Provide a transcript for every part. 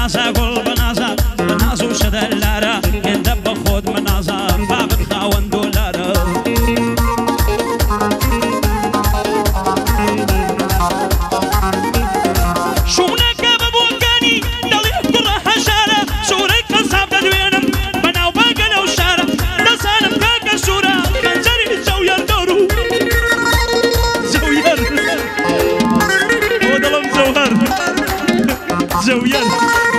بنازا قل بنازا بنازو شدلارا يندب خود منازا فابت خاون دولارا شونك ببوكاني دلي اكتر حشارة سوري قصاب ددوينم بناو باقنا وشارة لسانم كاكا سورة خنجري زوير دورو زوير ودلم زوهر زوير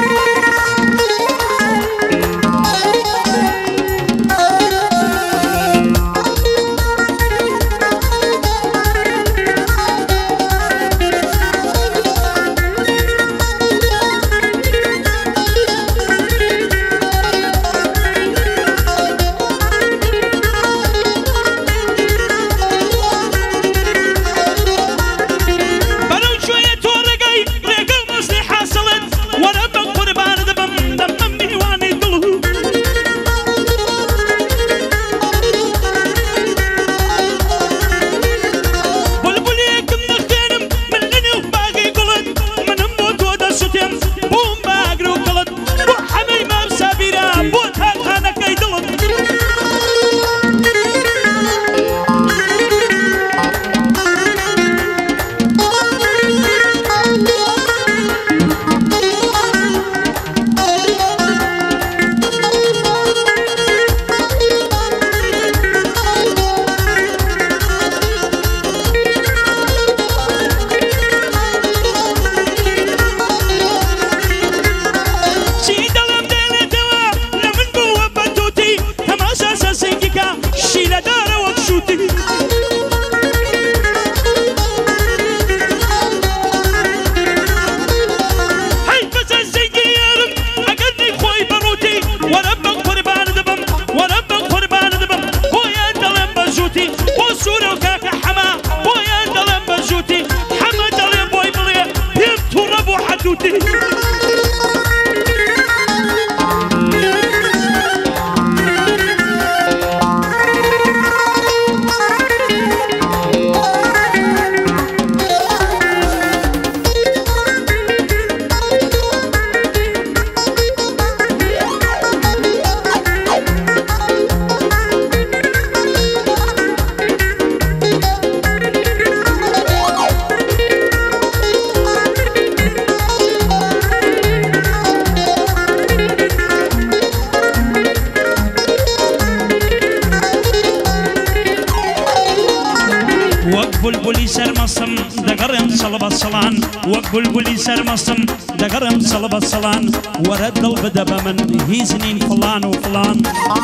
بلبلي سرمصم دقرم صلب الصلان وبلبلي سرمصم دقرم صلب الصلان ورد البدب من هيزنين فلان وفلان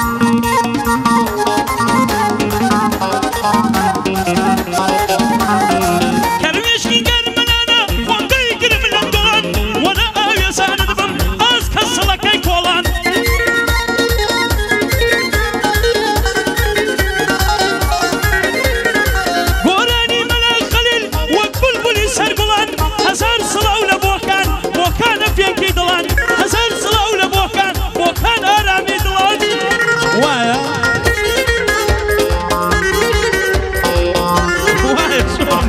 كرويشكي كان منانا وقاي قرم لندولان وانا آوية ساند بم آز كسلكي كولان هزار صلاة لبوكان بوكان فينكي دلان هزار صلاة لبوكان بوكان آرامي دلان وايا وايا شون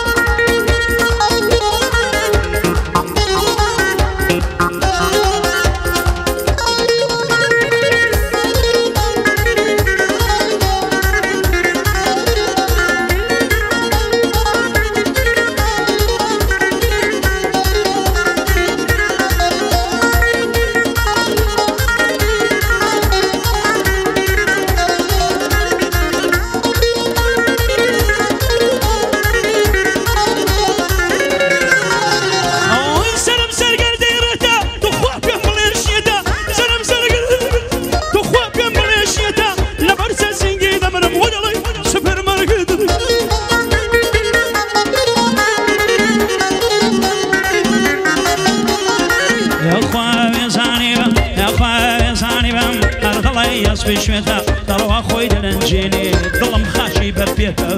يصفي شويتا ترى خوي دلنجيني ظلم خاشي بربيته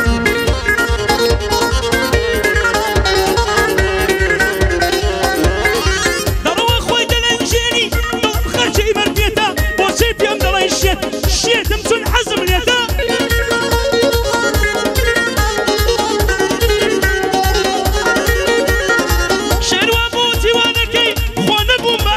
ترى خوي دلنجيني ظلم خاشي بربيته وسيب يوم دلي شيت مسون حزم ليتا شير وابوتي وانا كي خونا بوما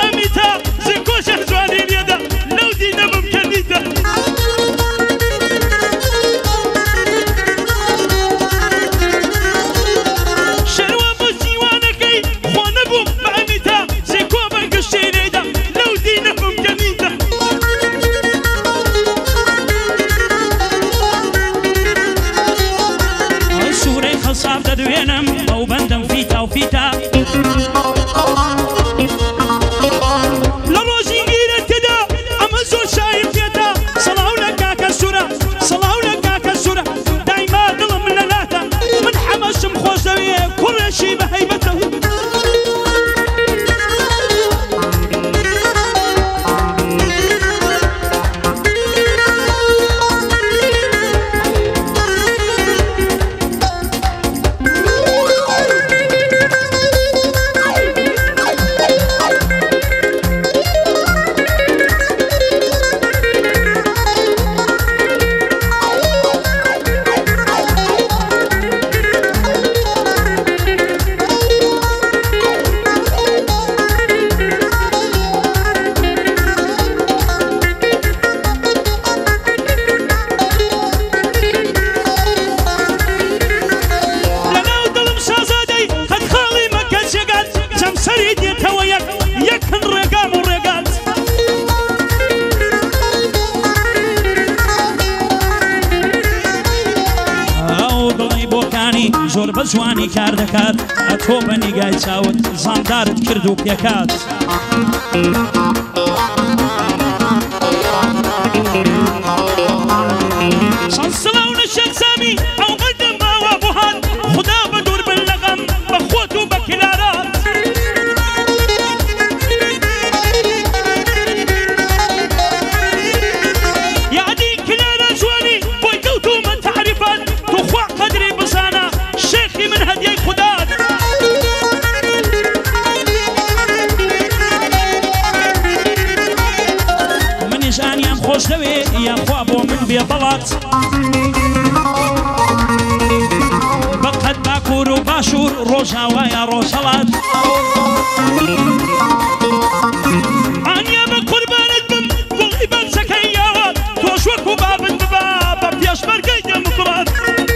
بجوانی کار دەکات ئەتۆ بە نیگای چاوت زامدارت کرد و پێکات سەڵاو لە شێخ سامی ئەو قەدەم ماوە بۆ هات خدا بە دوور بن لە غەم بە خۆت و بە کلارات یادی کلارە جوانی بۆی کەوتومە تعریفات تو خوا قەدری بزانە شێخی من هەدیەی خودات منیش ئانیان خۆش دەوێ یان خوا بۆ من بێ بەڵات بەقەت باکوور و باشوور ڕۆژاوایە ڕۆژهەڵات ئانیا بە قوربانت بم گوڵی بەرچەکەی یاوە تۆش وەکو بابت ببا بە پێشمەرگەی دەموکڕات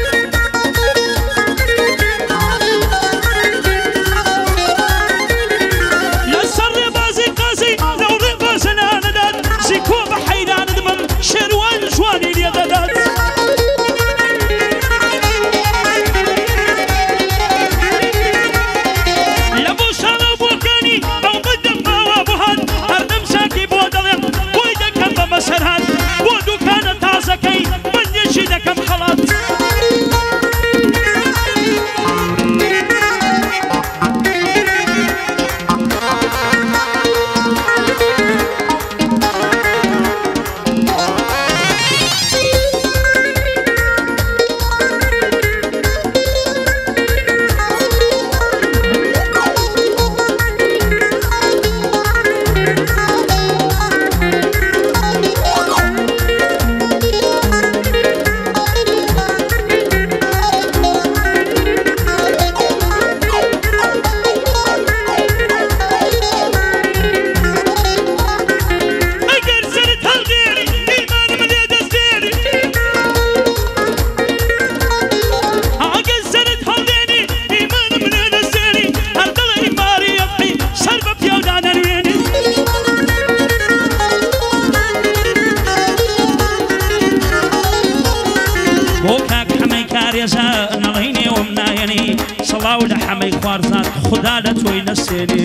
لەسەر ڕێبازی قازی لەو ڕێبازە نانەدات زیکۆ بە حەیرانت بم شێروان جوانی لێدەدات لە بۆ شانە بۆکانی ئەو قەدەم ماوە بۆ هات هەردەم ساکی بۆ دەڵێم بۆی دەکەم بە بەسەرهات بۆ دوکانە تازەکەی بەندێکی دەکەم خەڵات سەڵاو لە حەمەی خوارزان خدا لە تۆی نەسێنێ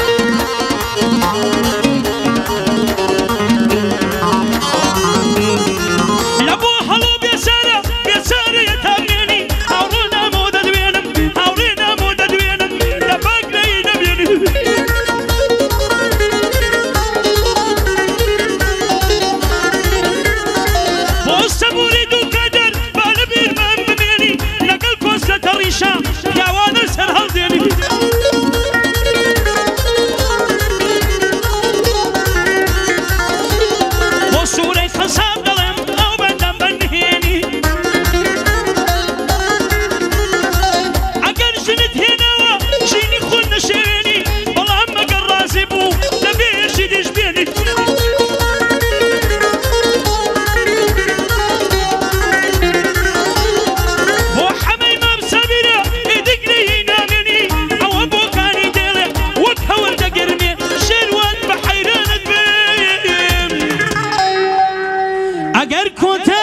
لە بۆ هەڵۆ بێسارە بێسارەیە تامێنی هاوڕێ نامۆ دەدوێنم هاوڕێ نامۆ دەدوێنم لە باک نەی نەبێنی بۆ سەبووری دوو کەدەر با لە بیرمان بمێنی لەگەڵ کۆستە تەڕیشە پیاوانە سەر هەڵدێنی بۆ سوورەی خەساب دەڵێم ئەو بەندەم بەنهێنی ئەگەر ژنت هێناوە ژینی خۆن نەشێوێنی بەڵام مەگەر ڕازی بوو دەبێشی دیژبێنی بۆ حەمەی مام سەبیرە ئیدگرەی نامێنی ئەوە بۆکانی دێڵێ وەک هەوردە گەرمێ شێروان بە حەیرانت بێم ئەگەر کۆتە